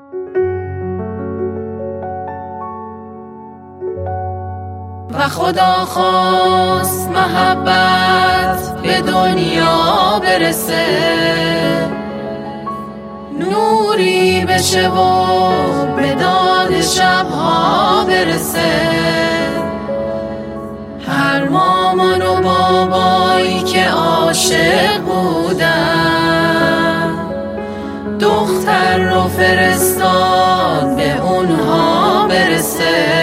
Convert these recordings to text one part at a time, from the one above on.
و خدا خواست محبت به دنیا برسه، نوری بشه و به داد شبها برسه. هر مامان و بابایی که عاشق بودن، دختر رو فرستاد به اونها برسه.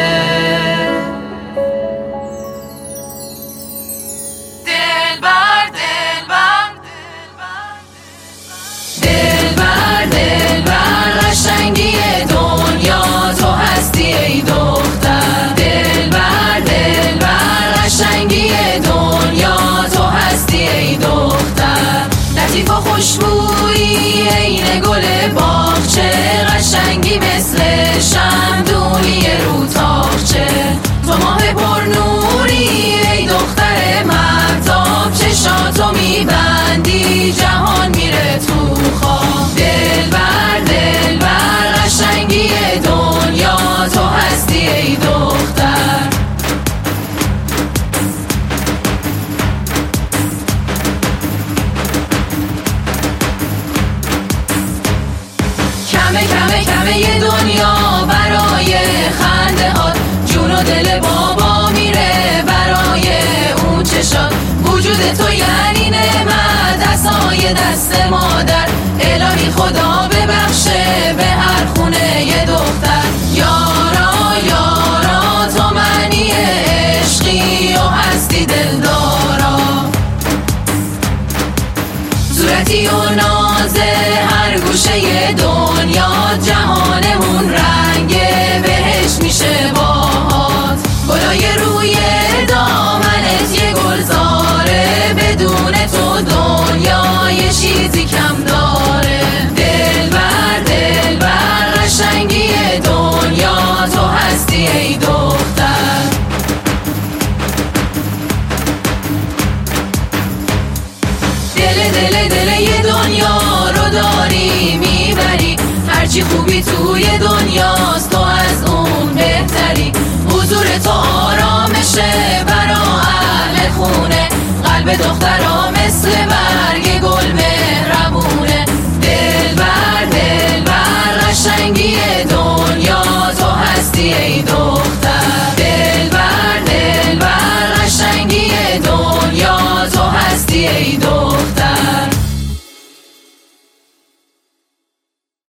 قشنگی دنیا تو هستی ای دختر، دلبر دلبر قشنگی دنیا تو هستی ای دختر. لطیف و خوشبویی عین گل باغچه، قشنگی مثل شمدونی رو تاقچه. تو ماه پر نوری ای دختر مهتاب، چشاتو میبندی جهان میره تو خواب. دلبر دلبر قشنگی دنیا تو هستی ای دختر. کمه کمه کمه ی دنیا برای خنده هات، جون و دل بابا میره برای اون چشات. وجود تو یعنی نعمت، عصای دست مادر. الهی خدا ببخشه به هر خونه ی دختر. یارا یارا تو معنی عشقی و هستی دلدارا، صورتی و نازه هر گوشه ی دنیا. جهانمون رنگه بهش میشه باهات، گلای روی دامنت یه گلزاره. بدون تو دنیا یه چیزی کم داره. دلبر دلبر قشنگی دنیا تو هستی ای دختر. دل یه دنیا رو داری میبری، هرچی خوبی توی دنیاست تو از اون بهتری. حضور تو آرامشه برا اهل خونه، قلب دخترها مثل برگ گل مهربونه. دلبر دلبر قشنگی دنیا تو هستی ای دختر. دلبر دلبر قشنگی دنیا تو هستی ای دختر.